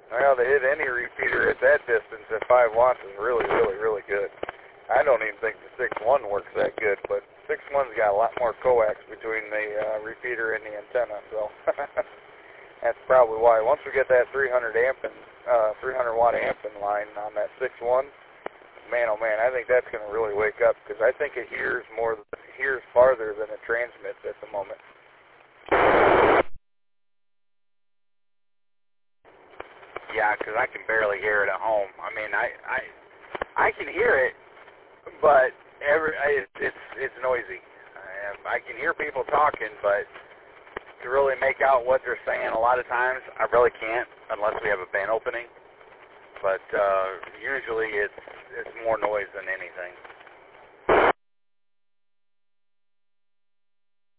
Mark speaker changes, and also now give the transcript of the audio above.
Speaker 1: Well, to hit any repeater at that distance at 5 watts is really, really, really good. I don't even think the 6.1 works that good, but 6.1's got a lot more coax between the repeater and the antenna, so that's probably why. Once we get that 300 watt amp in line on that 6.1, man, oh man, I think that's going to really wake up, because I think it hears farther than it transmits at the moment. Yeah, because I can barely hear it at home. I mean, I can hear it, but it's noisy. I can hear people talking, but to really make out what they're saying, a lot of times I really can't unless we have a bin opening. But usually it's more noise than anything.